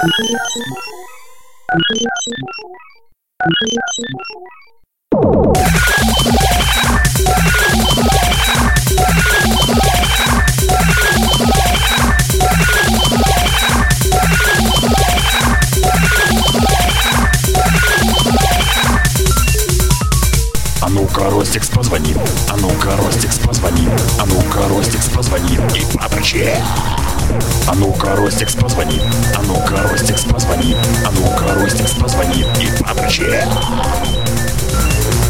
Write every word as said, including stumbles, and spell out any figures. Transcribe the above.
А ну-ка, Ростикс, позвони. А ну-ка, Ростикс, позвони. А ну-ка, Ростикс, позвони и подручи. А ну-ка, Ростикс, позвони. А ну-ка, Ростикс, позвони. А ну-ка, Ростикс, позвони и подручи.